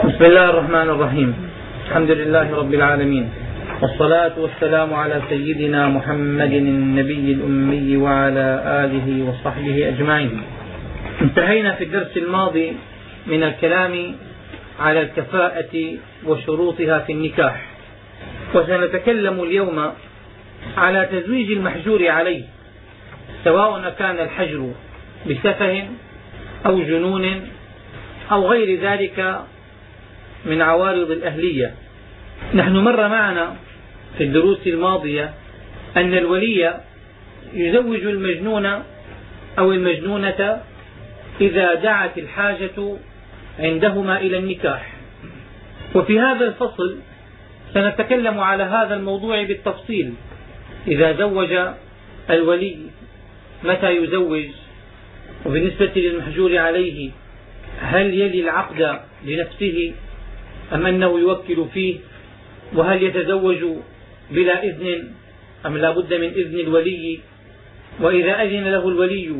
بسم الله الرحمن الرحيم. الحمد لله رب العالمين، والصلاة والسلام على سيدنا محمد النبي الأمي وعلى آله وصحبه أجمعين. انتهينا في الدرس الماضي من الكلام على الكفاءة وشروطها في النكاح، وسنتكلم اليوم على تزويج المحجور عليه، سواء كان الحجر بسفه أو جنون أو غير ذلك من عوارض الأهلية. نحن مر معنا في الدروس الماضية أن الولي يزوج المجنون أو المجنونة إذا دعت الحاجة عندهما إلى النكاح، وفي هذا الفصل سنتكلم على هذا الموضوع بالتفصيل. إذا زوج الولي متى يزوج، وبالنسبة للمحجور عليه هل يلي العقد لنفسه أم أنه يوكل فيه، وهل يتزوج بلا إذن أم لا بد من إذن الولي، وإذا أذن له الولي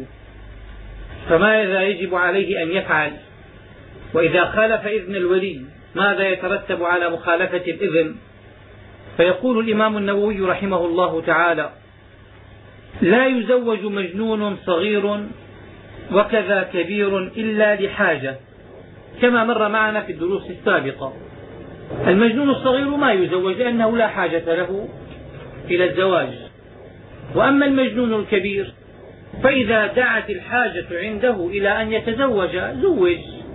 فماذا يجب عليه أن يفعل، وإذا خالف إذن الولي ماذا يترتب على مخالفة الإذن. فيقول الإمام النووي رحمه الله تعالى: لا يزوج مجنون صغير وكذا كبير إلا لحاجة، كما مر معنا في الدروس السابقة. المجنون الصغير ما يزوج لأنه لا حاجة له إلى الزواج، وأما المجنون الكبير فإذا دعت الحاجة عنده إلى أن يتزوج زوج،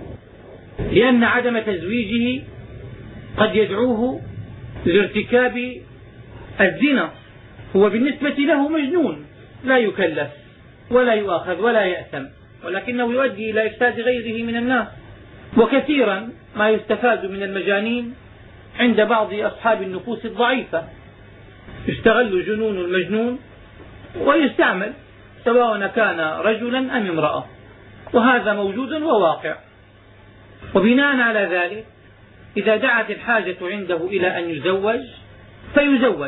لأن عدم تزويجه قد يدعوه لارتكاب الزنا. هو بالنسبة له مجنون لا يكلف ولا يؤاخذ ولا يأثم، ولكنه يؤدي إلى إفساد غيره من الناس. وكثيرا ما يستفاد من المجانين عند بعض أصحاب النفوس الضعيفة، يستغل جنون المجنون ويستعمل سواء كان رجلا أم امرأة، وهذا موجود وواقع. وبناء على ذلك إذا دعت الحاجة عنده إلى أن يزوج فيزوج،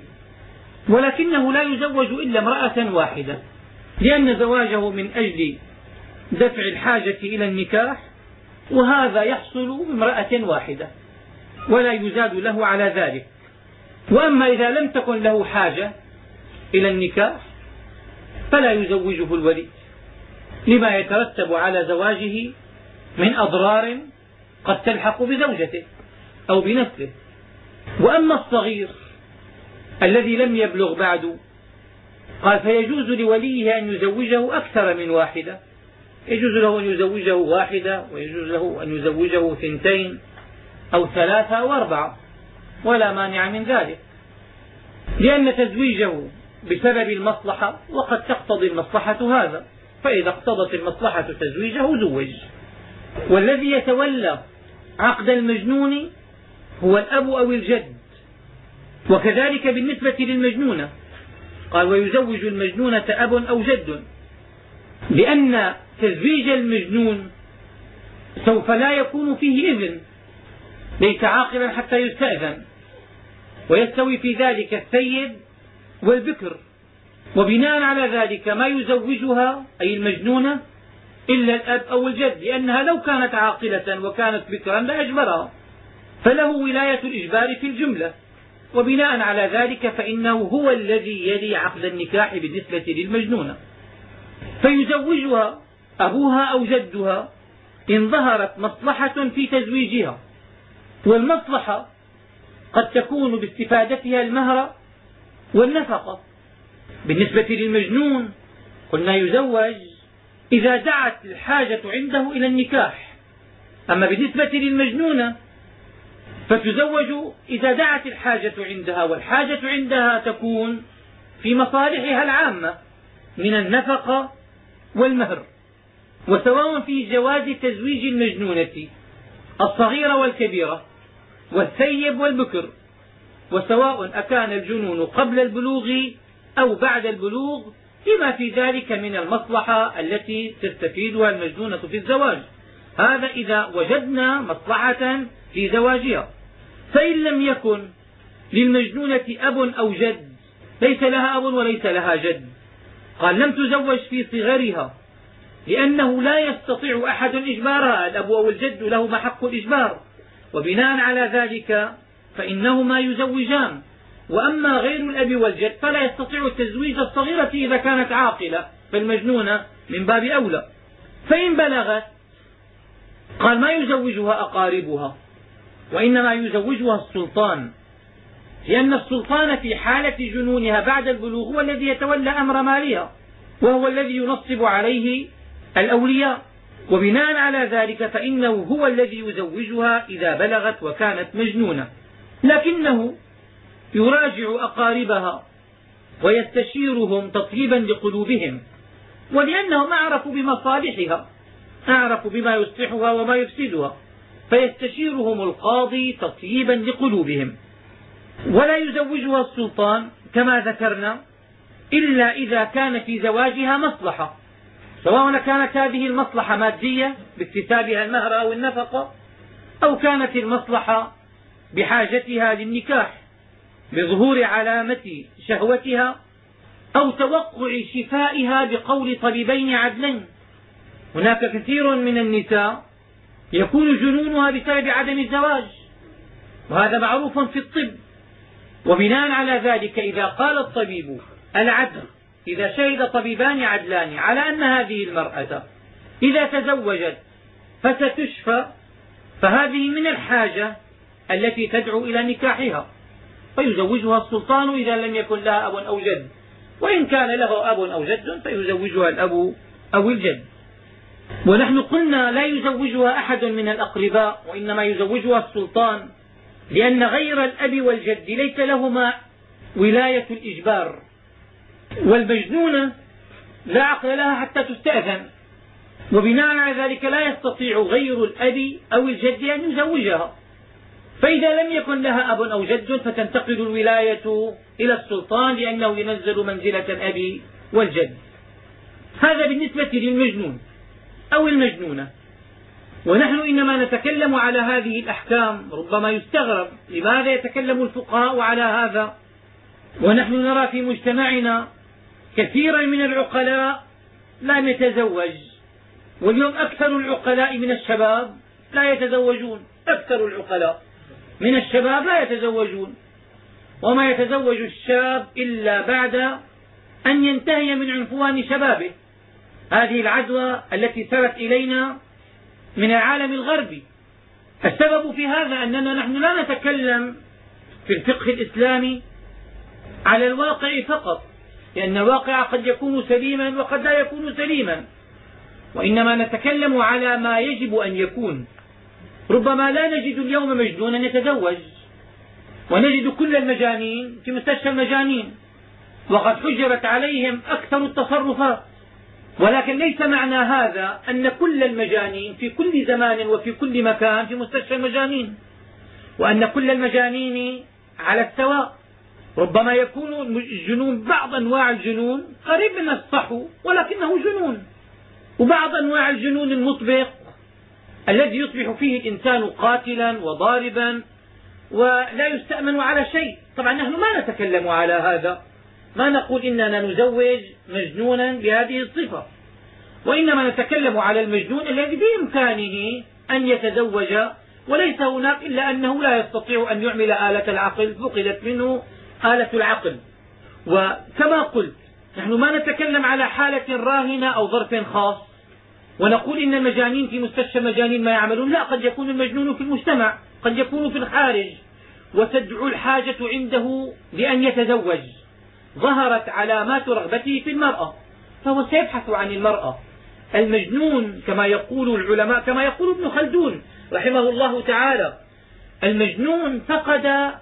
ولكنه لا يزوج إلا امرأة واحدة، لأن زواجه من أجل دفع الحاجة إلى النكاح، وهذا يحصل بامرأة واحدة ولا يزاد له على ذلك. وأما إذا لم تكن له حاجة إلى النكاح فلا يزوجه الولي، لما يترتب على زواجه من أضرار قد تلحق بزوجته أو بنسله. وأما الصغير الذي لم يبلغ بعد قال فيجوز لوليه أن يزوجه أكثر من واحدة، يجوز له أن يزوجه واحدة، ويجوز له أن يزوجه 2 أو 3 أو 4، ولا مانع من ذلك، لأن تزويجه بسبب المصلحة وقد تقتضي المصلحة هذا، فإذا اقتضت المصلحة تزويجه زوج. والذي يتولى عقد المجنون هو الأب أو الجد، وكذلك بالنسبة للمجنونة قال ويزوج المجنونة أب أو جد، لأن تزويج المجنون سوف لا يكون فيه إذن، ليس عاقلا حتى يستأذن، ويستوي في ذلك الثيب والبكر. وبناء على ذلك ما يزوجها أي المجنونة إلا الأب أو الجد، لأنها لو كانت عاقلة وكانت بكرا لأجبرها، فله ولاية الإجبار في الجملة. وبناء على ذلك فإنه هو الذي يلي عقد النكاح بالنسبة للمجنونة، فيزوجها أبوها أو جدها إن ظهرت مصلحة في تزويجها. والمصلحة قد تكون باستفادتها المهر والنفقة. بالنسبة للمجنون قلنا يزوج إذا دعت الحاجة عنده إلى النكاح، أما بالنسبة للمجنونة فتزوج إذا دعت الحاجة عندها، والحاجة عندها تكون في مصالحها العامة من النفقة والمهر. وسواء في جواز تزويج المجنونة الصغيرة والكبيرة والثيب والبكر، وسواء أكان الجنون قبل البلوغ أو بعد البلوغ، لما في ذلك من المصلحة التي تستفيدها المجنونة في الزواج، هذا إذا وجدنا مصلحة في زواجها. فإن لم يكن للمجنونة أب أو جد، ليس لها أب وليس لها جد، قال لم تزوج في صغرها لأنه لا يستطيع أحد إجبارها، الأب أو الجد لهما حق الإجبار، وبناء على ذلك فإنهما يزوجان. وأما غير الأب والجد فلا يستطيع تزويج الصغيرة إذا كانت عاقلة، فالمجنونة من باب أولى. فإن بلغت قال ما يزوجها أقاربها، وإنما يزوجها السلطان، لأن السلطان في حالة جنونها بعد البلوغ هو الذي يتولى أمر مالها، وهو الذي ينصب عليه الأولياء. وبناء على ذلك فإنه هو الذي يزوجها إذا بلغت وكانت مجنونة، لكنه يراجع أقاربها ويستشيرهم تطيبا لقلوبهم، ولأنهم أعرفوا بمصالحها، أعرفوا بما يصلحها وما يفسدها، فيستشيرهم القاضي تطيبا لقلوبهم. ولا يزوجها السلطان كما ذكرنا إلا إذا كان في زواجها مصلحة، سواء كانت هذه المصلحة مادية باكتسابها المهر أو النفقة، أو كانت المصلحة بحاجتها للنكاح بظهور علامة شهوتها، أو توقع شفائها بقول طبيبين عدلين. هناك كثير من النساء يكون جنونها بسبب عدم الزواج، وهذا معروف في الطب. وبناء على ذلك إذا قال الطبيب العدل، إذا شهد طبيبان عدلان على أن هذه المرأة إذا تزوجت فستشفى، فهذه من الحاجة التي تدعو إلى نكاحها، فيزوجها السلطان إذا لم يكن لها أب أو جد، وإن كان له أب أو جد فيزوجها الأب أو الجد. ونحن قلنا لا يزوجها أحد من الأقرباء، وإنما يزوجها السلطان، لأن غير الأب والجد ليس لهما ولاية الإجبار، والمجنونة لا عقل لها حتى تستأذن، وبناء على ذلك لا يستطيع غير الأب أو الجد أن يزوجها. فإذا لم يكن لها أب أو جد فتنتقل الولاية إلى السلطان، لأنه ينزل منزلة الأب والجد. هذا بالنسبة للمجنون أو المجنونة. ونحن إنما نتكلم على هذه الأحكام. ربما يستغرب لماذا يتكلم الفقهاء على هذا، ونحن نرى في مجتمعنا كثيرا من العقلاء لم يتزوج، واليوم أكثر العقلاء من الشباب لا يتزوجون، أكثر العقلاء من الشباب لا يتزوجون، وما يتزوج الشاب إلا بعد أن ينتهي من عنفوان شبابه. هذه العدوى التي سرت إلينا من العالم الغربي. السبب في هذا أننا نحن لا نتكلم في الفقه الإسلامي على الواقع فقط، لأن الواقع قد يكون سليما وقد لا يكون سليما، وإنما نتكلم على ما يجب أن يكون. ربما لا نجد اليوم مجنونا يتزوج، ونجد كل المجانين في مستشفى المجانين، وقد حجرت عليهم أكثر التصرفات. ولكن ليس معنى هذا أن كل المجانين في كل زمان وفي كل مكان في مستشفى المجانين، وأن كل المجانين على السواء. ربما يكون الجنون، بعض أنواع الجنون قريب من الصحو ولكنه جنون، وبعض أنواع الجنون المطبق الذي يصبح فيه الإنسان قاتلا وضاربا ولا يستأمن على شيء. طبعا نحن ما نتكلم على هذا، ما نقول إننا نزوج مجنونا بهذه الصفة، وإنما نتكلم على المجنون الذي بإمكانه أن يتزوج، وليس هناك إلا أنه لا يستطيع أن يعمل آلة العقل، فقدت منه آلة العقل. وكما قلت نحن ما نتكلم على حالة راهنة أو ظرف خاص ونقول إن المجانين في مستشفى مجانين ما يعملون، لا، قد يكون المجنون في المجتمع، قد يكون في الخارج، وتدعو الحاجة عنده لأن يتزوج، ظهرت علامات رغبته في المرأة فهو سيبحث عن المرأة. المجنون كما يقول العلماء، كما يقول ابن خلدون رحمه الله تعالى، المجنون فقد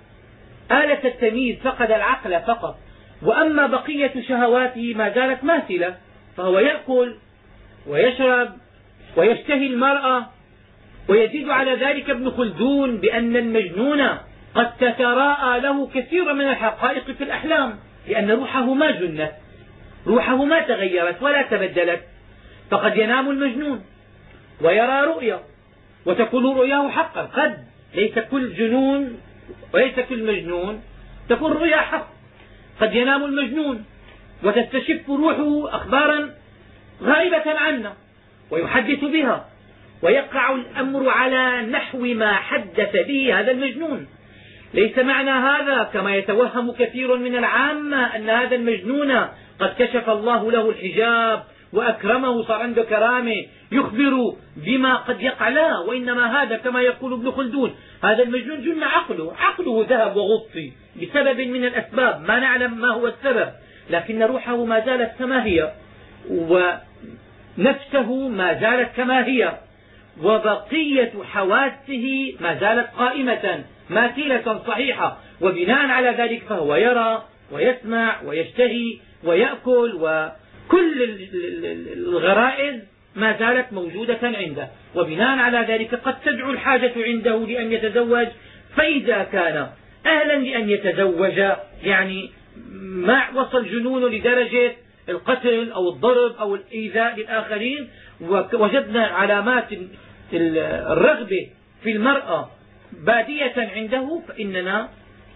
آلة التمييز، فقد العقل فقط، وأما بقية شهواته ما زالت ماثلة، فهو يأكل ويشرب ويشتهي المرأة. ويزيد على ذلك ابن خلدون بأن المجنون قد تتراءى له كثير من الحقائق في الأحلام، لأن روحه ما جنت، روحه ما تغيرت ولا تبدلت. فقد ينام المجنون ويرى رؤيا وتكون رؤياه حقا، قد ليس كل جنون وليس كل مجنون تكون رؤيا حق. قد ينام المجنون وتستشف روحه أخبارا غائبة عنا ويحدث بها، ويقع الأمر على نحو ما حدث به هذا المجنون. ليس معنى هذا كما يتوهم كثير من العامة أن هذا المجنون قد كشف الله له الحجاب وأكرمه، صار عنده كرامة يخبر بما قد يقع، لا، وإنما هذا كما يقول ابن خلدون هذا المجنون جن عقله ذهب وغطي بسبب من الأسباب ما نعلم ما هو السبب، لكن روحه ما زالت كما هي ونفسه ما زالت كما هي وبقية حواسه ما زالت قائمة ماثلة صحيحة، وبناء على ذلك فهو يرى ويسمع ويشتهي ويأكل، وكل الغرائز ما زالت موجودة عنده، وبناء على ذلك قد تدعو الحاجة عنده لأن يتزوج. فإذا كان أهلا لأن يتزوج، يعني ما وصل جنونه لدرجة القتل أو الضرب أو الإيذاء للآخرين، ووجدنا علامات الرغبة في المرأة بادية عنده، فإننا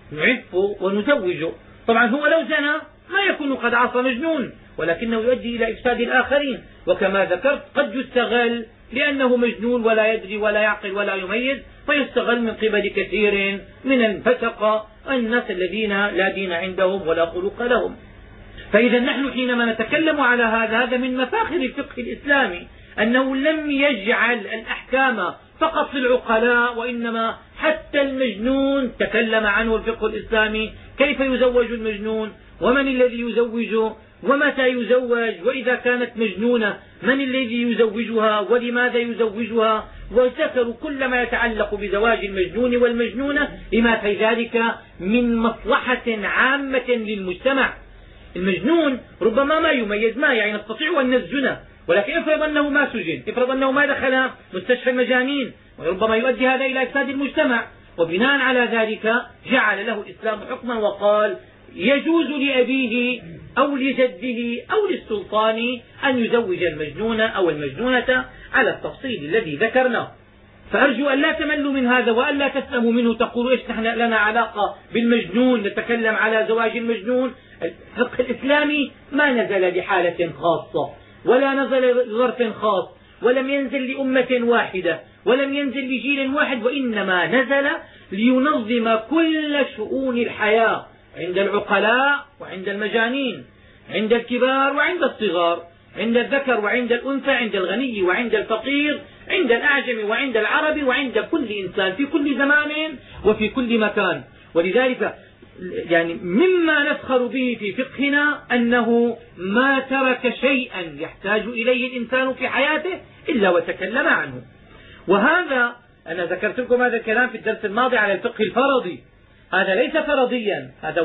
نعفه ونزوجه. طبعا هو لو زنى ما يكون قد عصى مجنون، ولكنه يؤدي إلى إفساد الآخرين، وكما ذكرت قد يستغل لأنه مجنون ولا يدري ولا يعقل ولا يميز، فيستغل من قبل كثير من الفسقة الناس الذين لا دين عندهم ولا خلق لهم. فإذا نحن حينما نتكلم على هذا من مفاخر الفقه الإسلامي أنه لم يجعل الأحكام فقط للعقلاء، وإنما حتى المجنون تكلم عنه الفقه الإسلامي، كيف يزوج المجنون، ومن الذي يزوجه، ومتى يزوج، وإذا كانت مجنونة من الذي يزوجها ولماذا يزوجها، وذكروا كل ما يتعلق بزواج المجنون والمجنونة لما في ذلك من مصلحة عامة للمجتمع. المجنون ربما ما يميز، ما يعني نستطيع أن نسجنه، ولكن افرض أنه ما سجن، افرض أنه ما دخل مستشفى المجانين، وربما يؤدي هذا إلى إفساد المجتمع. وبناء على ذلك جعل له الإسلام حكما وقال يجوز لأبيه أو لجده أو للسلطان أن يزوج المجنون أو المجنونة على التفصيل الذي ذكرناه. فأرجو أن لا تملوا من هذا وأن لا تسلموا منه تقولوا إيش نحن لنا علاقة بالمجنون، نتكلم على زواج المجنون. الفقه الإسلامي ما نزل لحالة خاصة ولا نزل لظرف خاص، ولم ينزل لأمة واحدة ولم ينزل لجيل واحد، وإنما نزل لينظم كل شؤون الحياة عند العقلاء وعند المجانين، عند الكبار وعند الصغار، عند الذكر وعند الأنثى، عند الغني وعند الفقير، عند الأعجم وعند العرب، وعند كل إنسان في كل زمان وفي كل مكان. ولذلك يعني مما نفخر به في فقهنا أنه ما ترك شيئا يحتاج إليه الإنسان في حياته إلا وتكلم عنه. وهذا أنا ذكرت لكم هذا الكلام في الدرس الماضي على الفقه الفرضي، هذا ليس فرضيا، هذا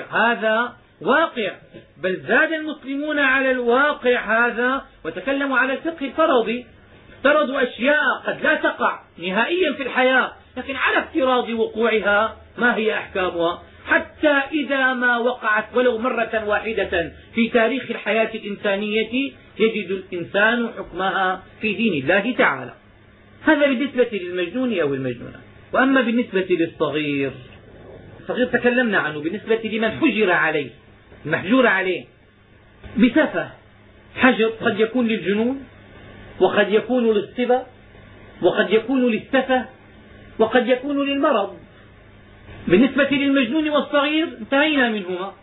واقع، بل زاد المسلمون على الواقع هذا وتكلموا على الفقه الفرضي، افترضوا أشياء قد لا تقع نهائيا في الحياة، لكن على افتراض وقوعها ما هي أحكامها، حتى إذا ما وقعت ولو مرة واحدة في تاريخ الحياة الإنسانية يجد الإنسان حكمها في دين الله تعالى. هذا بالنسبة للمجنون أو المجنونة. وأما بالنسبة للصغير، الصغير تكلمنا عنه بالنسبة لمن حجر عليه، المحجور عليه بسفه. حجر قد يكون للجنون، وقد يكون للصبا، وقد يكون للسفه، وقد يكون للمرض. بالنسبة للمجنون والصغير انتهينا منهما.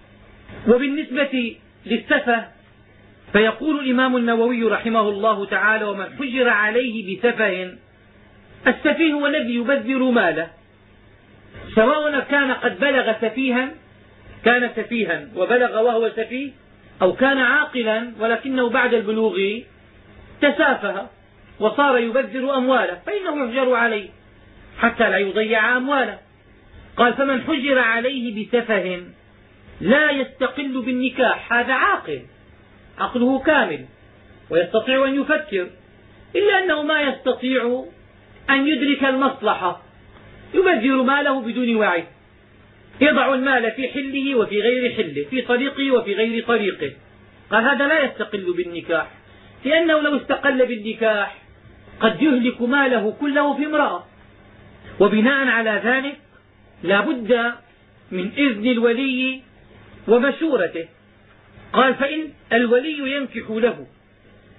وبالنسبة للسفه فيقول الإمام النووي رحمه الله تعالى: ومن حجر عليه بسفه، السفيه هو الذي يبذر ماله، سواء كان قد بلغ سفيها، كان سفيها وبلغ وهو سفيه، أو كان عاقلا ولكنه بعد البلوغ تسافه وصار يبذر أمواله، فإنه يحجر عليه حتى لا يضيع أمواله. قال: فمن حجر عليه بسفه لا يستقل بالنكاح، هذا عاقل عقله كامل ويستطيع أن يفكر، إلا أنه ما يستطيع أن يدرك المصلحة، يبذر ماله بدون وعي، يضع المال في حله وفي غير حله، في طريقه وفي غير طريقه. قال: هذا لا يستقل بالنكاح، لأنه لو استقل بالنكاح قد يهلك ماله كله في امرأة، وبناء على ذلك لا بد من إذن الولي ومشورته. قال: فإن الولي ينكح له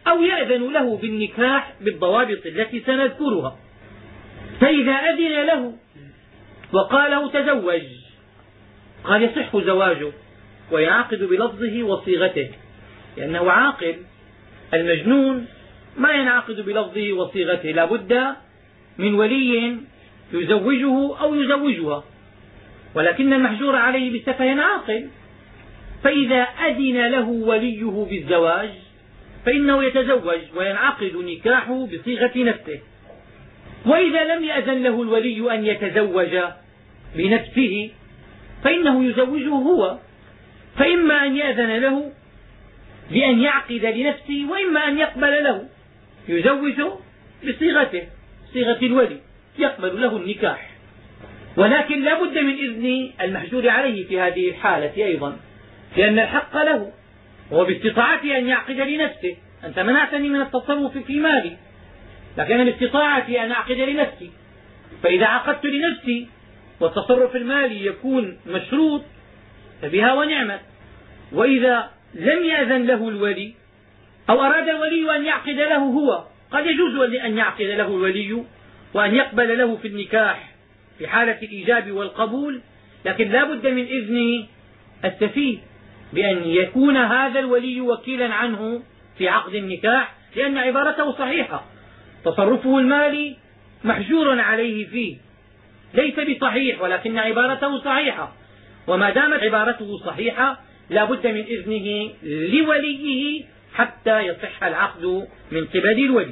أو يأذن له بالنكاح بالضوابط التي سنذكرها. فإذا أذن له وقال له تزوج، قال يصح زواجه ويعقد بلفظه وصيغته، لأنه عاقل. المجنون ما ينعقد بلفظه وصيغته، لا بد من ولي يزوجه أو يزوجها، ولكن المحجور عليه بالسفه عاقل. فإذا أذن له وليه بالزواج فإنه يتزوج وينعقد نكاحه بصيغة نفسه. وإذا لم يأذن له الولي أن يتزوج بنفسه فإنه يزوجه هو، فإما أن يأذن له بأن يعقد لنفسه، وإما أن يقبل له يزوجه بصيغته، صيغة الولي، يقبل له النكاح. ولكن لا بد من إذن المحجور عليه في هذه الحالة أيضا، لأن الحق له، وهو باستطاعته أن يعقد لنفسه. أنت منعتني من التصرف في مالي، لكن باستطاعتي أن أعقد لنفسي، فإذا عقدت لنفسي والتصرف المالي يكون مشروط فبها ونعمت. وإذا لم يأذن له الولي أو أراد الولي أن يعقد له هو، قد يجوز أن يعقد له الولي وأن يقبل له في النكاح في حالة الإيجاب والقبول، لكن لا بد من إذن السفيه بأن يكون هذا الولي وكيلا عنه في عقد النكاح، لأن عبارته صحيحة. تصرفه المالي محجور عليه فيه، ليس بصحيح، ولكن عبارته صحيحة، وما دامت عبارته صحيحة لا بد من إذنه لوليه حتى يصح العقد من قبل الولي.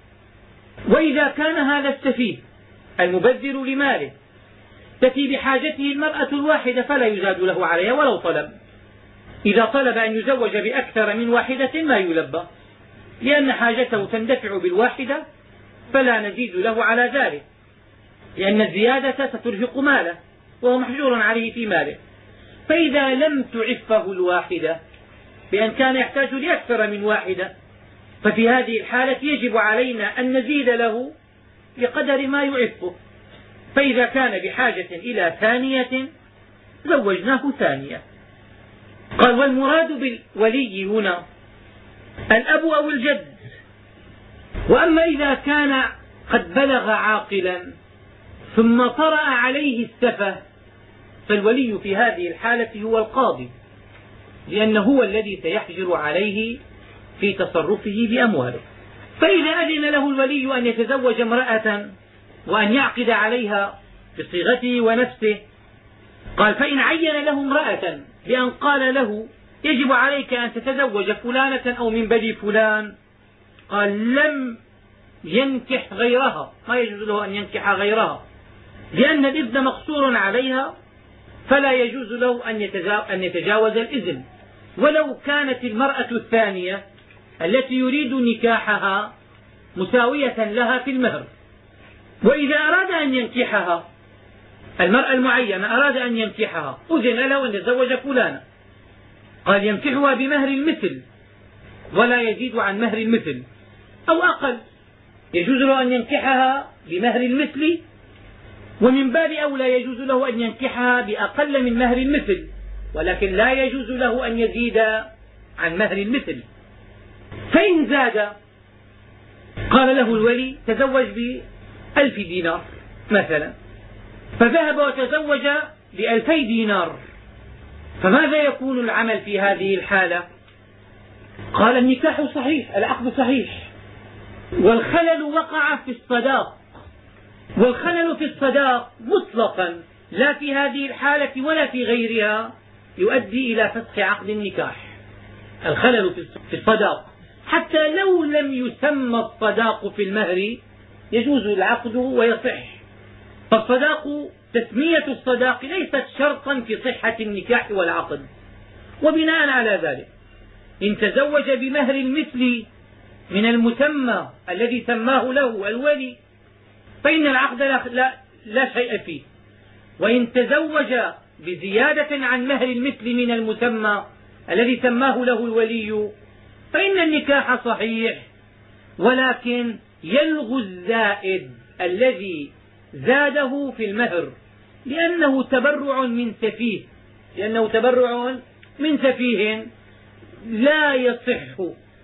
وإذا كان هذا السفيه المبذر لماله تفي بحاجته المرأة الواحدة فلا يزاد له عليها ولو طلب. إذا طلب أن يزوج بأكثر من واحدة ما يلبى، لأن حاجته تندفع بالواحدة فلا نزيد له على ذلك، لأن الزيادة سترهق ماله وهو محجور عليه في ماله. فإذا لم تعفه الواحدة بأن كان يحتاج لأكثر من واحدة، ففي هذه الحالة يجب علينا أن نزيد له بقدر ما يعفه. فإذا كان بحاجة إلى ثانية زوجناه ثانية. قال والمراد بالولي هنا الأب أو الجد. وأما إذا كان قد بلغ عاقلا ثم طرأ عليه السفه فالولي في هذه الحالة هو القاضي، لأنه هو الذي سيحجر عليه في تصرفه بأمواله. فإذا أذن له الولي أن يتزوج امرأة وأن يعقد عليها بصيغته ونفسه، قال فإن عين له امرأة بأن قال له يجب عليك أن تتزوج فلانة أو من بني فلان، قال لم ينكح غيرها، ما يجوز له أن ينكح غيرها، لأن الإذن مقصور عليها فلا يجوز له أن يتجاوز الإذن، ولو كانت المرأة الثانية التي يريد نكاحها مساوية لها في المهر. وإذا أراد أن ينكحها المرأة المعينة، أراد أن ينكحها، أذن له أن يتزوج فلانا، قال ينكحها بمهر المثل ولا يزيد عن مهر المثل أو أقل، يجوز له أن ينكحها بمهر المثل، ومن باب أولى يجوز له أن ينكحها بأقل من مهر المثل، ولكن لا يجوز له أن يزيد عن مهر المثل. فإن زاد قال له الولي تزوج ب1000 دينار مثلا، فذهب وتزوج ب2000 دينار، فماذا يكون العمل في هذه الحالة؟ قال النكاح صحيح، العقد صحيح، والخلل وقع في الصداق، والخلل في الصداق مطلقا لا في هذه الحالة ولا في غيرها يؤدي إلى فسخ عقد النكاح. الخلل في الصداق حتى لو لم يسمى الصداق في المهر يجوز العقد ويصح، فالصداق تسمية الصداق ليست شرطا في صحة النكاح والعقد. وبناء على ذلك إن تزوج بمهر المثل من المسمى الذي سماه له الولي فإن العقد لا شيء فيه، وإن تزوج بزيادة عن مهر المثل من المسمى الذي سماه له الولي فإن النكاح صحيح، ولكن يلغو الزائد الذي زاده في المهر، لأنه تبرع من سفيه لا يصح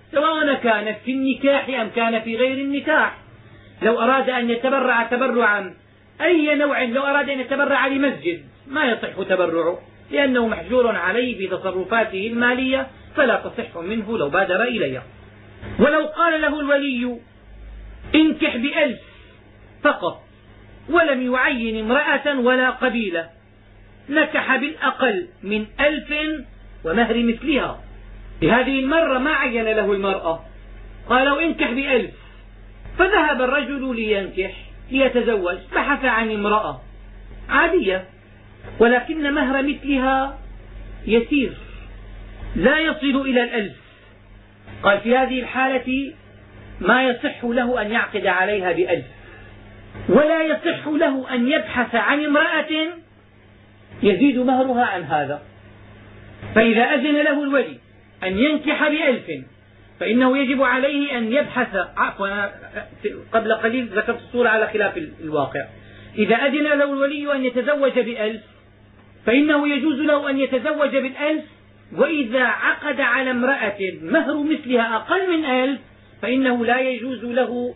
سواء كانت في النكاح أم كان في غير النكاح. لو أراد أن يتبرع تبرعا أي نوع، لو أراد أن يتبرع لمسجد ما يصح تبرعه لأنه محجور عليه في تصرفاته المالية، فلا تصح منه لو بادر إليها. ولو قال له الولي انكح ب1000 فقط ولم يعين امرأة ولا قبيلة، نكح بالأقل من 1000 ومهر مثلها. بهذه المرة ما عين له المرأة، قال له انكح ب1000، فذهب الرجل لينكح ليتزوج، بحث عن امرأة عادية ولكن مهر مثلها يسير لا يصل إلى 1000. قال في هذه الحالة ما يصح له أن يعقد عليها ب1000، ولا يصح له أن يبحث عن امرأة يزيد مهرها عن هذا. فإذا أذن له الولي أن ينكح ب1000 فإنه يجب عليه أن يبحث، قبل قليل ذكرت الصورة على خلاف الواقع. إذا أذن له الولي أن يتزوج ب1000 فإنه يجوز له أن يتزوج ب1000، وإذا عقد على امرأة مهر مثلها أقل من 1000 فإنه لا يجوز له.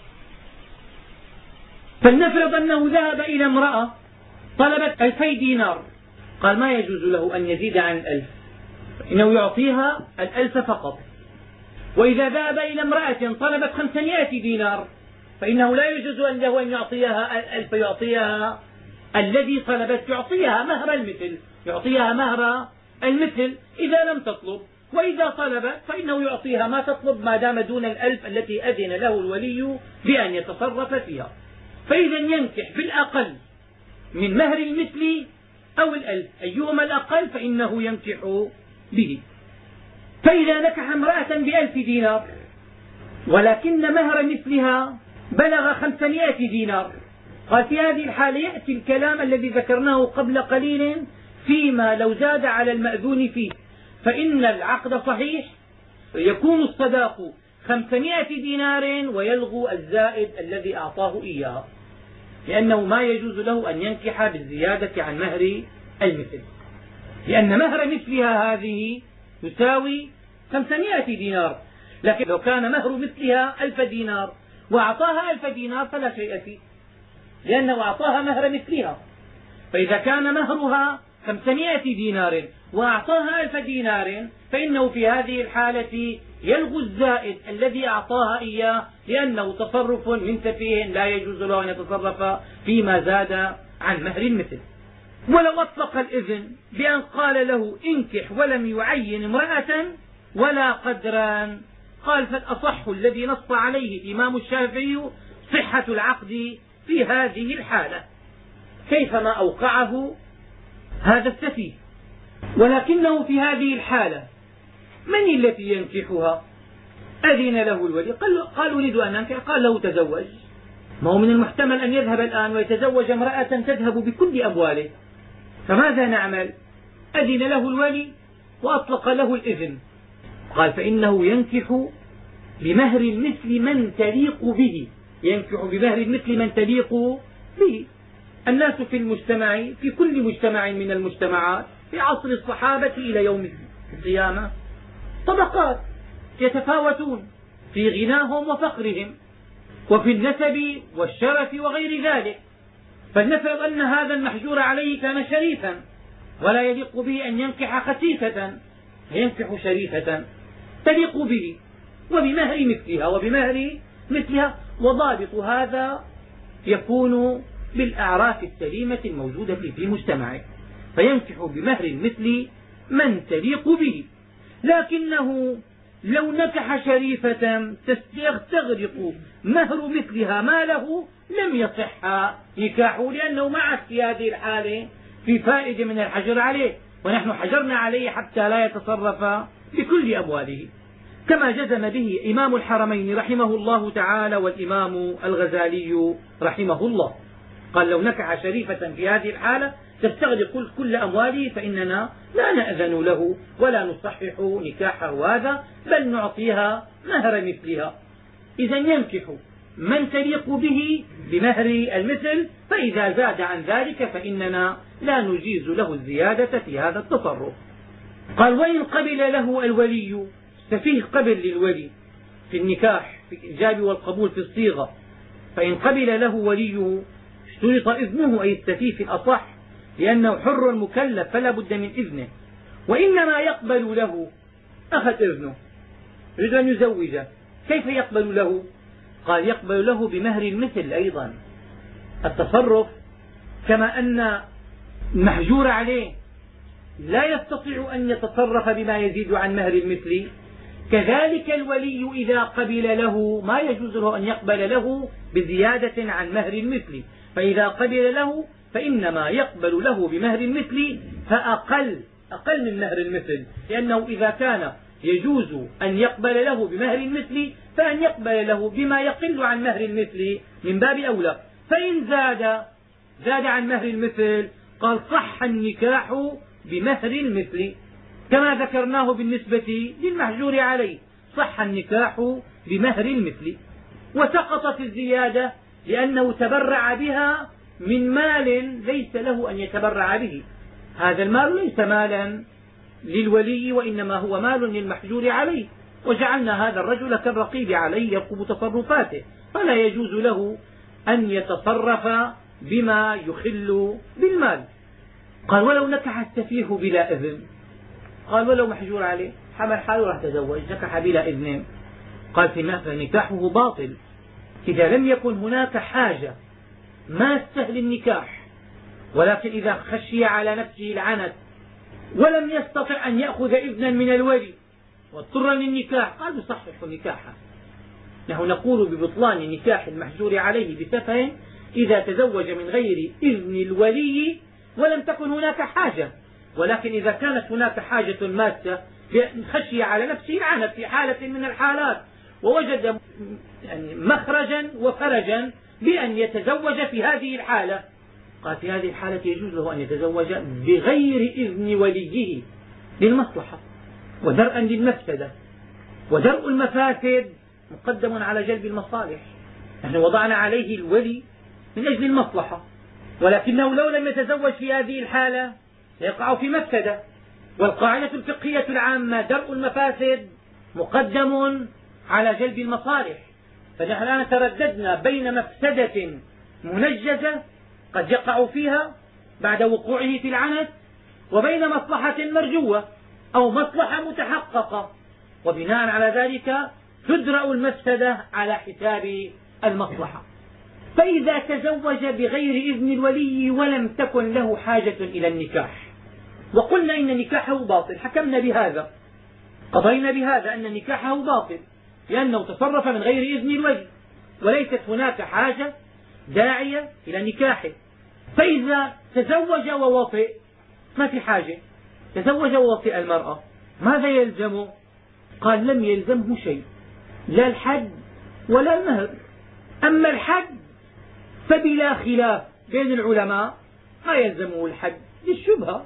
فلنفرض أنه ذهب إلى امرأة طلبت 2000 دينار، قال ما يجوز له أن يزيد عن 1000، إنه يعطيها 1000 فقط. وإذا ذهب إلى امرأة طلبت 500 دينار فإنه لا يجوز له أن يعطيها 1000، يعطيها الذي طلبت، يعطيها مهر المثل، يعطيها مهر المثل إذا لم تطلب. وإذا طلبت فإنه يعطيها ما تطلب ما دام دون 1000 التي أذن له الولي بأن يتصرف فيها. فإذا ينكح بالأقل من مهر المثل أو 1000 أيهما الأقل فإنه ينكح به. فإذا نكح امرأة ب1000 دينار ولكن مهر مثلها بلغ 500 دينار، قال في هذه الحالة يأتي الكلام الذي ذكرناه قبل قليل فيما لو زاد على المأذون فيه، فإن العقد صحيح يكون الصداق 500 دينار ويلغو الزائد الذي أعطاه إياه، لأنه ما يجوز له أن ينكح بالزيادة عن مهر المثل، لأن مهر مثلها هذه تساوي 500 دينار. لكن لو كان مهر مثلها 1000 دينار وأعطاها 1000 دينار فلا شيء فيه، لأنه أعطاها مهر مثلها. فإذا كان مهرها 500 دينار وأعطاها 1000 دينار فإنه في هذه الحالة يلغو الزائد الذي أعطاها إياه، لأنه تصرف من سفيه لا يجوز له أن يتصرف فيما زاد عن مهر المثل. ولو أطلق الإذن بأن قال له انكح ولم يعين امرأة ولا قدرا، قال فالأصح الذي نص عليه الإمام الشافعي صحة العقد في هذه الحالة كيفما أوقعه هذا السفيه. ولكنه في هذه الحالة من التي ينكحها؟ أذن له الولي، قال أريد أن أنكح، قال له تزوج. ما هو من المحتمل أن يذهب الآن ويتزوج امرأة تذهب بكل أمواله، فماذا نعمل؟ أذن له الولي وأطلق له الإذن، قال فإنه ينكح بمهر المثل من تليق به، ينكح بمهر المثل من تليق به. الناس في المجتمع، في كل مجتمع من المجتمعات في عصر الصحابة إلى يوم القيامة طبقات يتفاوتون في غناهم وفقرهم وفي النسب والشرف وغير ذلك. فلنفرض أن هذا المحجور عليه كان شريفا ولا يليق به أن ينكح خسيسة، ينكح شريفة تليق به وبمهر مثلها وضابط هذا يكون بالأعراف السليمة الموجودة في مجتمعه، فينكح بمهر المثل من تليق به. لكنه لو نكح شريفة تستغرق مهر مثلها ماله لم يصح نكاحه، لأنه ما عاد في هذه الحالة في فائدة من الحجر عليه، ونحن حجرنا عليه حتى لا يتصرف بكل أمواله، كما جزم به إمام الحرمين رحمه الله تعالى والإمام الغزالي رحمه الله. قال لو نكح شريفة في هذه الحالة تستغرق كل أمواله فإننا لا نأذن له ولا نصحح نكاحه هذا، بل نعطيها مهر مثلها. إذا ينكح من تليق به بمهر المثل، فإذا زاد عن ذلك فإننا لا نجيز له الزيادة في هذا التصرف. قال وإن قبل له الولي السفيه قبل للولي في النكاح في الإيجاب والقبول في الصيغة، فإن قبل له وليه اشترط إذنه، أي السفيه في الأصح، لأنه حر مكلف فلا بد من إذنه. وإنما يقبل له، أخذ إذنه يريد أن يزوجه، كيف يقبل له؟ قال يقبل له بمهر المثل. أيضا التصرف كما أن المحجور عليه لا يستطيع أن يتصرف بما يزيد عن مهر المثل، كذلك الولي إذا قبل له ما يجوز له أن يقبل له بزيادة عن مهر المثل، فإذا قبل له فإنما يقبل له بمهر المثل فأقل من مهر المثل، لأنه إذا كان يجوز أن يقبل له بمهر المثل فأن يقبل له بما يقل عن مهر المثل من باب أولى. فإن زاد عن مهر المثل قال صح النكاح بمهر المثل، كما ذكرناه بالنسبة للمحجور عليه، صح النكاح بمهر المثل. وسقطت الزيادة لأنه تبرع بها من مال ليس له أن يتبرع به، هذا المال ليس مالا للولي وإنما هو مال للمحجور عليه، وجعلنا هذا الرجل كالرقيب عليه يرقب تصرفاته، فلا يجوز له أن يتصرف بما يخل بالمال. قال ولو نكح السفيه بلا إذن، قال ولو محجور عليه حمل حاله راح تزوج نكح بلا إذن، قال فنكاحه باطل إذا لم يكن هناك حاجة ماسة للنكاح، ولكن إذا خشي على نفسه العنت ولم يستطع أن يأخذ إذنا من الولي واضطر للنكاح قال يصحح نكاحه. نحن نقول ببطلان نكاح المحجور عليه بسفه إذا تزوج من غير إذن الولي ولم تكن هناك حاجة، ولكن إذا كانت هناك حاجة ماسة خشي على نفسه العنت في حالة من الحالات ووجد مخرجا وفرجا بأن يتزوج في هذه الحالة، قال في هذه الحالة يجوز له أن يتزوج بغير إذن وليه للمصلحة ودرءا للمفسدة، ودرء المفاسد مقدم على جلب المصالح. نحن وضعنا عليه الولي من أجل المصلحة، ولكنه لو لم يتزوج في هذه الحالة سيقع في مفسدة، والقاعدة الفقهية العامة درء المفاسد مقدم على جلب المصالح. فنحن الآن ترددنا بين مفسدة منجزة قد يقع فيها بعد وقوعه في العنت وبين مصلحة مرجوة أو مصلحة متحققة، وبناء على ذلك تدرأ المفسدة على حساب المصلحة. فإذا تزوج بغير إذن الولي ولم تكن له حاجة إلى النكاح وقلنا إن نكاحه باطل، حكمنا بهذا، قضينا بهذا أن نكاحه باطل لأنه تصرف من غير إذن الولي وليست هناك حاجة داعية إلى نكاحه. فإذا تزوج ووطئ ما في حاجة، تزوج ووطئ المرأة ماذا يلزمه؟ قال لم يلزمه شيء، لا الحد ولا المهر. أما الحد فبلا خلاف بين العلماء ما يلزمه الحد للشبهة،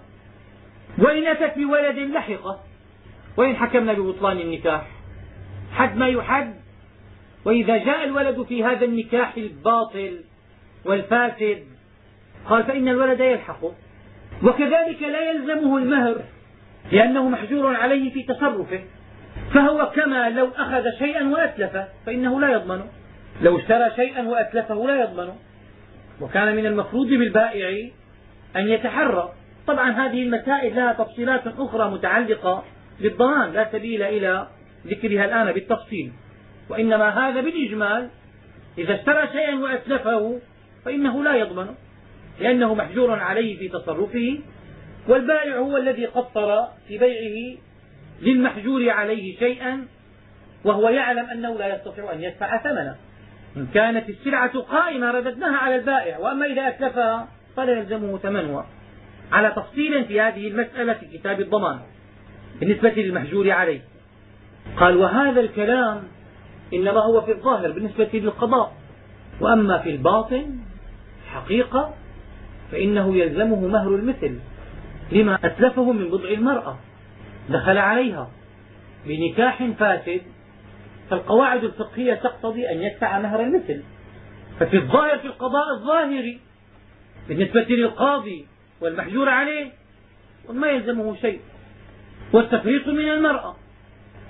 وإن أتت بولد لحقه، وإن حكمنا ببطلان النكاح حد ما يحد. وإذا جاء الولد في هذا النكاح الباطل والفاسد قال فإن الولد يلحقه، وكذلك لا يلزمه المهر لأنه محجور عليه في تصرفه، فهو كما لو أخذ شيئا وأتلفه فإنه لا يضمنه، لو اشترى شيئا وأتلفه لا يضمنه. وكان من المفروض بالبائع أن يتحرى. طبعا هذه المسائل لها تفصيلات أخرى متعلقة بالضمان لا سبيل إلى ذكرها الآن بالتفصيل، وإنما هذا بالإجمال إذا اشترى شيئا وأتلفه فإنه لا يضمنه لأنه محجور عليه في تصرفه، والبائع هو الذي قصر في بيعه للمحجور عليه شيئا وهو يعلم أنه لا يستطيع أن يدفع ثمنه. إن كانت السلعة قائمة رددناها على البائع، وأما إذا أتلفها فلا يلزمه ثمنها، على تفصيل في هذه المسألة في كتاب الضمان بالنسبة للمحجور عليه. قال وهذا الكلام إنما هو في الظاهر بالنسبة للقضاء، وأما في الباطن حقيقة فإنه يلزمه مهر المثل لما أتلفه من بضع المرأة، دخل عليها بنكاح فاسد، فالقواعد الفقهية تقتضي أن يدفع مهر المثل. ففي الظاهر في القضاء الظاهري بالنسبة للقاضي والمحجور عليه ما يلزمه شيء، والتفريط من المرأة.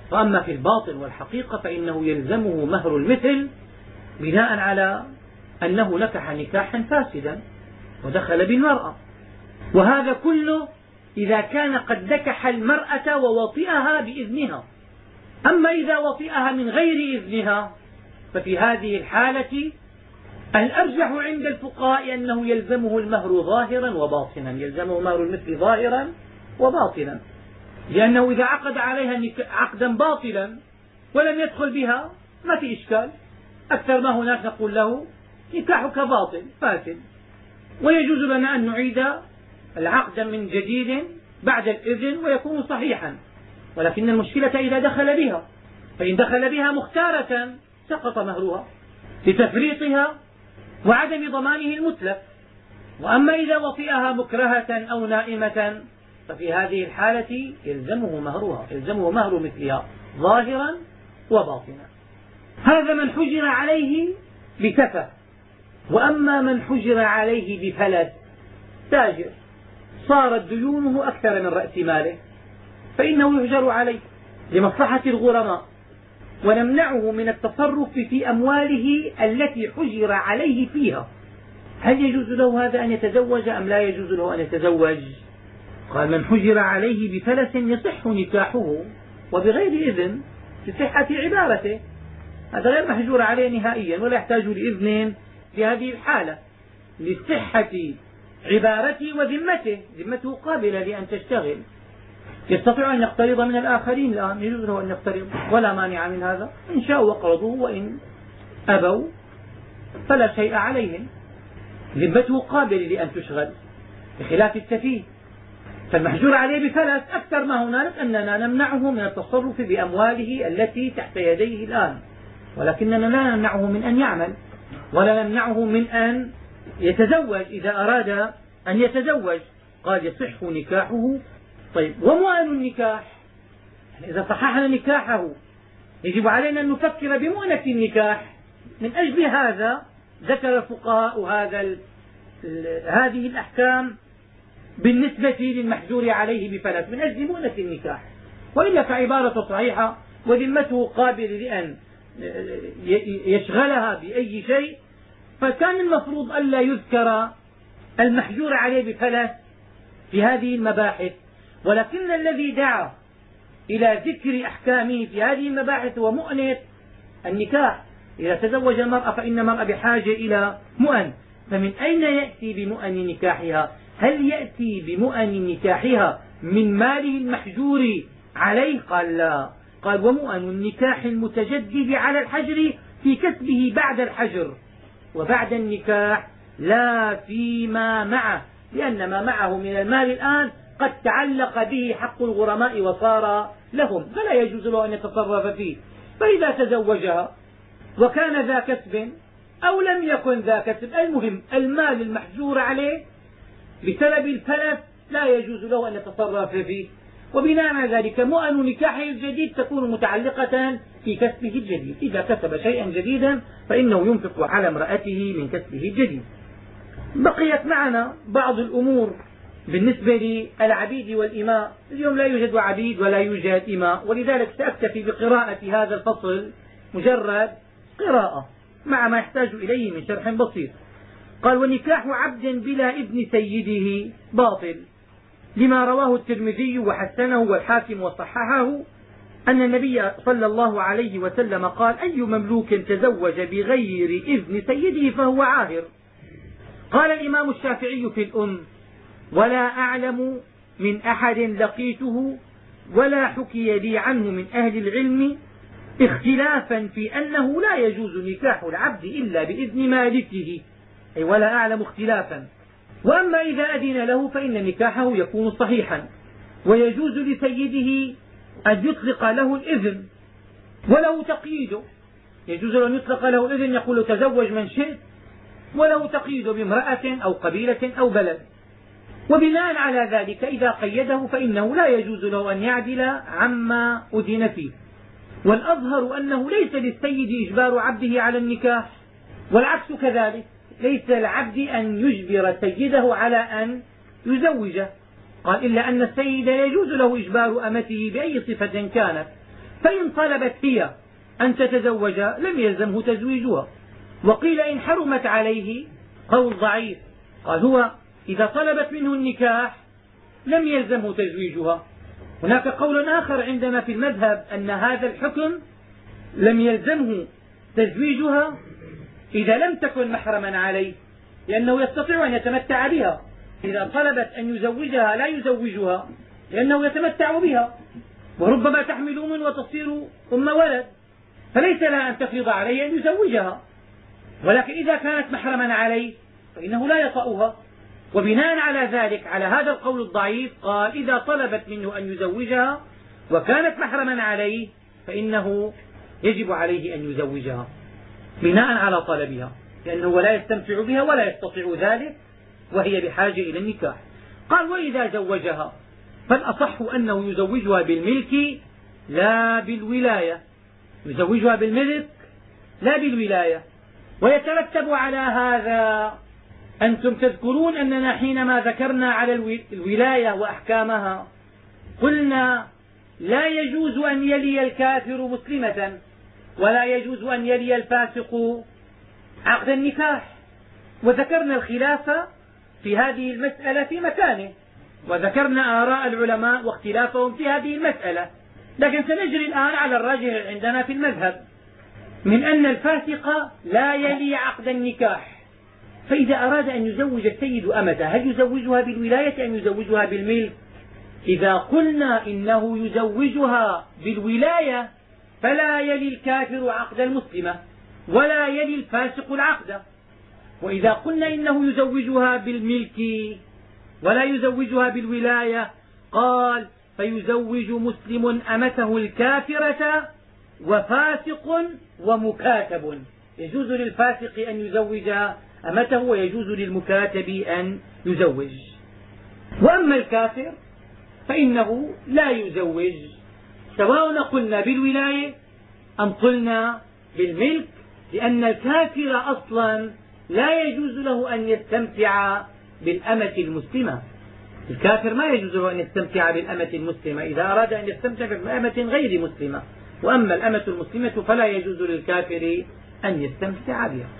وأما في الباطن والحقيقة فإنه يلزمه مهر المثل بناء على أنه نكح نكاحا فاسدا ودخل بالمرأة، وهذا كله إذا كان قد نكح المرأة ووطئها بإذنها. أما إذا وطئها من غير إذنها ففي هذه الحالة الأرجح عند الفقهاء أنه يلزمه المهر ظاهرا وباطنا، يلزمه مهر المثل ظاهرا وباطنا، لأنه إذا عقد عليها عقدا باطلا ولم يدخل بها ما في إشكال، أكثر ما هناك نقول له نكاحك باطل فاسد، ويجوز لنا أن نعيد العقد من جديد بعد الإذن ويكون صحيحا. ولكن المشكلة إذا دخل بها، فإن دخل بها مختارة سقط مهرها لتفريطها وعدم ضمانه المتلف. وأما إذا وطئها مكرهة أو نائمة ففي هذه الحالة يلزمه مهرها، يلزمه مهر مثلها ظاهرا وباطنا. هذا من حجر عليه بكفة. وأما من حجر عليه بفلس، تاجر صارت ديونه أكثر من رأس ماله، فإنه يحجر عليه لمصلحة الغرماء، ونمنعه من التصرف في أمواله التي حجر عليه فيها. هل يجوز له هذا أن يتزوج أم لا يجوز له أن يتزوج؟ قال: من حجر عليه بفلس يصح نكاحه وبغير إذن في صحة عبارته، هذا غير محجور عليه نهائيا ولا يحتاج لإذن في هذه الحالة لصحة عبارته وذمته، ذمته قابلة لأن تشتغل، يستطيع أن يقترض من الآخرين الآن، يجوز له أن يقترض ولا مانع من هذا، إن شاءوا وقرضوه وإن أبوا فلا شيء عليهم، ذمته قابلة لأن تشغل بخلاف السفيه. فالمحجور عليه بفلس أكثر ما هنالك أننا نمنعه من التصرف بأمواله التي تحت يديه الآن، ولكننا لا نمنعه من أن يعمل ولا نمنعه من أن يتزوج إذا أراد أن يتزوج. قال: يصح نكاحه. طيب، ومؤن النكاح، إذا صححنا نكاحه يجب علينا أن نفكر بمؤنة النكاح. من أجل هذا ذكر الفقهاء هذه الأحكام بالنسبة للمحجور عليه بفلس من أجل مؤنة النكاح، وإلا فعبارة صحيحة وذمته قابل لأن يشغلها بأي شيء، فكان المفروض ألا يذكر المحجور عليه بفلس في هذه المباحث. ولكن الذي دعا إلى ذكر أحكامه في هذه المباحث هو مؤنة النكاح. إذا تزوج المرأة فإن المرأة بحاجة إلى مؤن، فمن أين يأتي بمؤن نكاحها؟ هل يأتي بمؤن نكاحها من ماله المحجور عليه؟ قال: لا. قال: ومؤن النكاح المتجدد على الحجر في كسبه بعد الحجر وبعد النكاح لا فيما معه، لأن ما معه من المال الآن قد تعلق به حق الغرماء وصار لهم، فلا يجوز له أن يتصرف فيه. فإذا تزوجها وكان ذا كسب أو لم يكن ذا كسب، المهم المال المحجور عليه بسبب الفلس لا يجوز له أن يتصرف فيه، وبناء على ذلك مؤن نكاحه الجديد تكون متعلقة في كسبه الجديد. إذا كسب شيئا جديدا فإنه ينفق على امرأته من كسبه الجديد. بقيت معنا بعض الأمور بالنسبة للعبيد والإماء. اليوم لا يوجد عبيد ولا يوجد إماء، ولذلك سأكتفي بقراءة هذا الفصل مجرد قراءة مع ما يحتاج إليه من شرح بسيط. قال: ونكاح عبد بلا إذن سيده باطل، لما رواه الترمذي وحسنه والحاكم وصححه أن النبي صلى الله عليه وسلم قال: أي مملوك تزوج بغير إذن سيده فهو عاهر. قال الإمام الشافعي في الأم: ولا أعلم من أحد لقيته ولا حكي لي عنه من أهل العلم اختلافا في أنه لا يجوز نكاح العبد إلا بإذن مالكه، أي ولا أعلم اختلافا. وأما إذا أذن له فإن نكاحه يكون صحيحا، ويجوز لسيده أن يطلق له الإذن وله تقييده، يجوز له أن يطلق له الإذن يقول تزوج من شئت، وله تقييد بامرأة أو قبيلة أو بلد. وبناء على ذلك إذا قيده فإنه لا يجوز له أن يعدل عما أذن فيه. والأظهر أنه ليس للسيد إجبار عبده على النكاح، والعكس كذلك، ليس للعبد أن يجبر سيده على أن يزوجه. قال: إلا أن السيد يجوز له إجبار أمته بأي صفة كانت، فإن طلبت هي أن تتزوج لم يلزمه تزويجها. وقيل إن حرمت عليه قول ضعيف، قال هو إذا طلبت منه النكاح لم يلزمه تزويجها. هناك قول آخر عندنا في المذهب أن هذا الحكم لم يلزمه تزويجها إذا لم تكن محرما عليه، لأنه يستطيع أن يتمتع بها. إذا طلبت أن يزوجها لا يزوجها لأنه يتمتع بها، وربما تحمل وتصير أم ولد، فليس لها أن تفرض عليه أن يزوجها. ولكن إذا كانت محرما عليه فإنه لا يطأها. وبناء على ذلك، على هذا القول الضعيف، قال إذا طلبت منه أن يزوجها وكانت محرما عليه فإنه يجب عليه أن يزوجها بناء على طلبها، لأنه لا يستمتع بها ولا يستطيع ذلك وهي بحاجة إلى النكاح. قال وإذا زوجها فالأصح أنه يزوجها بالملك لا بالولاية، يزوجها بالملك لا بالولاية. ويترتب على هذا، أنتم تذكرون أننا حينما ذكرنا على الولاية وأحكامها قلنا لا يجوز أن يلي الكافر مسلمة ولا يجوز أن يلي الفاسق عقد النكاح، وذكرنا الخلاف في هذه المسألة في مكانه، وذكرنا آراء العلماء واختلافهم في هذه المسألة. لكن سنجري الآن على الراجح عندنا في المذهب من أن الفاسق لا يلي عقد النكاح. فإذا أراد أن يزوج السيد أمته هل يزوجها بالولاية أم يزوجها بالملك؟ إذا قلنا إنه يزوجها بالولاية فلا يلي الكافر عقد المسلمة ولا يلي الفاسق العقد. وإذا قلنا إنه يزوجها بالملك ولا يزوجها بالولاية، قال فيزوج مسلم أمته الكافرة وفاسق ومكاتب. يجوز للفاسق أن يزوج أمته ويجوز للمكاتب أن يزوج. وأما الكافر فإنه لا يزوج، سواء قلنا بالولاية أم قلنا بالملك، لأن الكافر أصلا لا يجوز له أن يستمتع بالأمة المسلمة. الكافر ما يجوز له أن يستمتع بالأمة المسلمة إذا أراد أن يستمتع بأمة غير مسلمة، وأما الأمة المسلمة فلا يجوز للكافر أن يستمتع بها.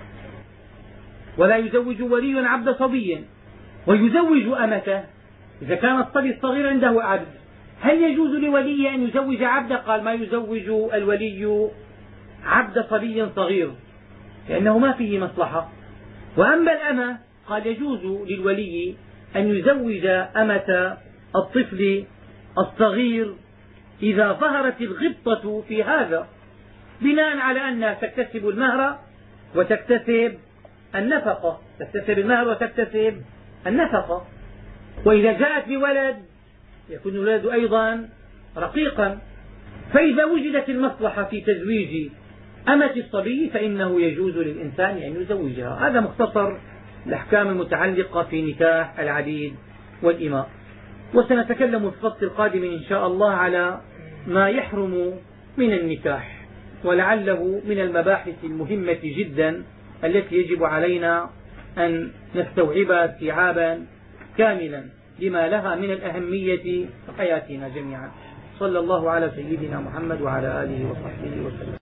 ولا يزوج ولي عبد صبي ويزوج أمته إذا كان الصبي الصغير عنده عبد. هل يجوز لولي أن يزوج عبد؟ قال ما يزوج الولي عبد صبي صغير لأنه ما فيه مصلحة. وأما الأمة قال يجوز للولي أن يزوج أمة الطفل الصغير إذا ظهرت الغبطة في هذا، بناء على أنها تكتسب المهر وتكتسب النفقة، تكتسب المهر وتكتسب النفقة. وإذا جاءت بولد يكون الولد أيضا رقيقا. فإذا وجدت المصلحة في تزويج أمة الصبي فإنه يجوز للإنسان أن يزوجها. هذا مختصر الأحكام المتعلقة في نكاح العبيد والإماء. وسنتكلم في الفصل القادم إن شاء الله على ما يحرم من النكاح، ولعله من المباحث المهمة جدا التي يجب علينا أن نستوعبها استيعابا كاملا لما لها من الأهمية في حياتنا جميعا. صلى الله على سيدنا محمد وعلى آله وصحبه وسلم.